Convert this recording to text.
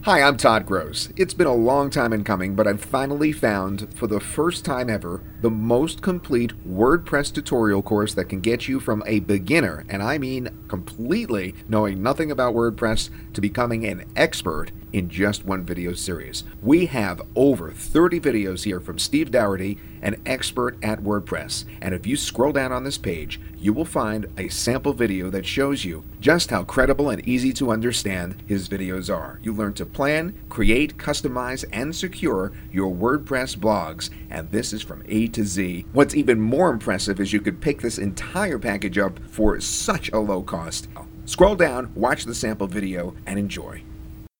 Hi, I'm Todd Gross. It's been a long time in coming, but I've finally found, for the first time ever, the most complete WordPress tutorial course that can get you from a beginner, and I mean completely knowing nothing about WordPress, to becoming an expert in just one video series. We have over 30 videos here from Steve Dougherty, an expert at WordPress. And if you scroll down on this page, you will find a sample video that shows you just how credible and easy to understand his videos are. You learn to plan, create, customize, and secure your WordPress blogs, and this is from A to Z. What's even more impressive is you could pick this entire package up for such a low cost. Scroll down, watch the sample video, and enjoy.